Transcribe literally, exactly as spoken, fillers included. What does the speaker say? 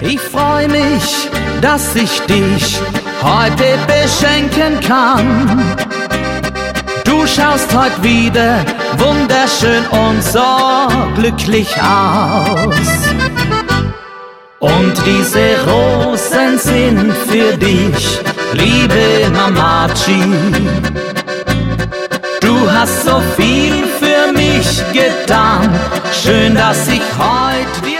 Ich freu mich, dass ich dich heute beschenken kann. Du schaust heute wieder wunderschön und so glücklich aus. Und diese Rosen sind für dich, liebe Mamachi. Du hast so viel für mich getan, schön, dass ich heute